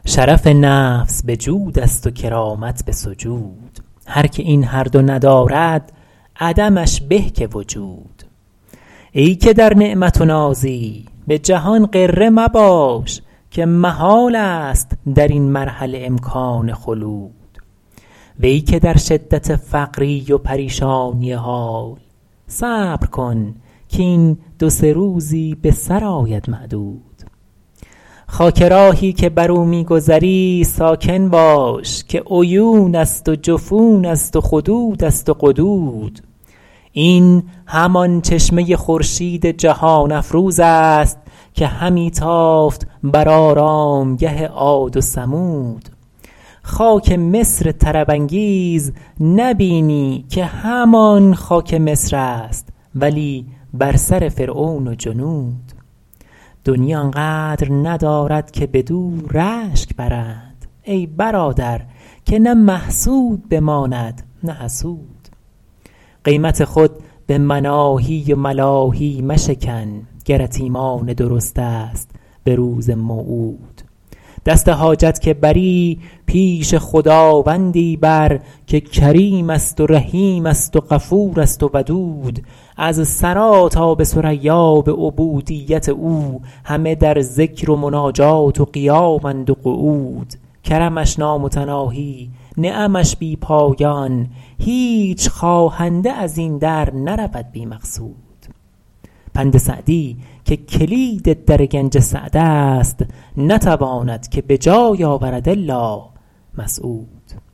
شرف نفس به جود است و کرامت به سجود، هر که این هر دو ندارد عدمش به که وجود. ای که در نعمت و نازی به جهان غره مباش، که محال است در این مرحله امکان خلود. وی که در شدت فقری و پریشانی حال، صبر کن که این دو سه روزی به سر آید معدود. خاک راهی که بر او می گذری ساکن باش، که عیون است و جفون است و خدود است و قدود. این همان چشمه خورشید جهان افروز است، که همی تافت بر آرامگه عاد و ثمود. خاک مصر طرب انگیز نبینی که همان خاک مصر است، ولی بر سر فرعون و جنود. دنیا آنقدر ندارد که بدو رشک برند، ای برادر که نه محسود بماند نه حسود. قیمت خود به مناهی و ملاهی مشکن، گرت ایمان درست است به روز موعود. دست حاجت که بری پیش خداوندی بر، که کریم است و رحیم است و غفور است و ودود. از ثری تا به ثریا به عبودیت او، همه در ذکر و مناجات و قیامند و قعود. کرمش نامتناهی نعمش بی پایان، هیچ خواهنده از این در نرود بی مقصود. پند سعدی که کلید در گنج سعد است، نتواند که به جای آورد الا مسعود.